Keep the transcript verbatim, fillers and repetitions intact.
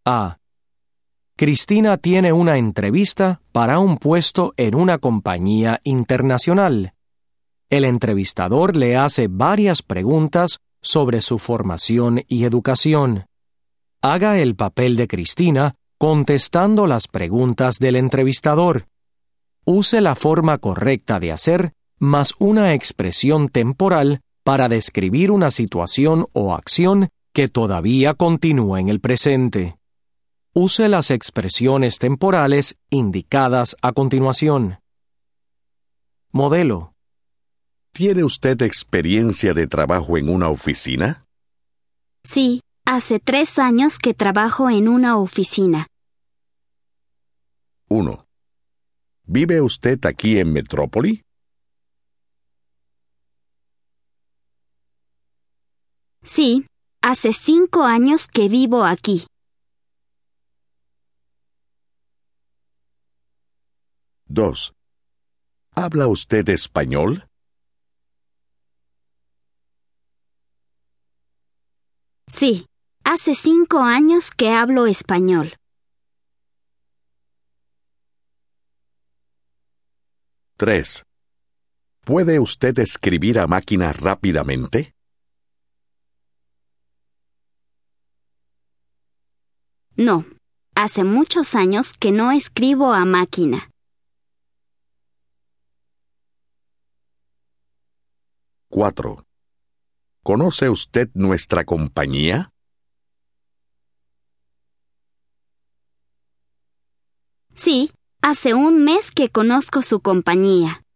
A. Cristina tiene una entrevista para un puesto en una compañía internacional. El entrevistador le hace varias preguntas sobre su formación y educación. Haga el papel de Cristina contestando las preguntas del entrevistador. Use la forma correcta de hacer más una expresión temporal para describir una situación o acción que todavía continúa en el presente. Use las expresiones temporales indicadas a continuación. Modelo. ¿Tiene usted experiencia de trabajo en una oficina? Sí, hace tres años que trabajo en una oficina. uno. ¿Vive usted aquí en Metrópoli? Sí, hace cinco años que vivo aquí. dos. ¿Habla usted español? Sí, hace cinco años que hablo español. tres. ¿Puede usted escribir a máquina rápidamente? No, hace muchos años que no escribo a máquina. cuatro. ¿Conoce usted nuestra compañía? Sí, hace un mes que conozco su compañía.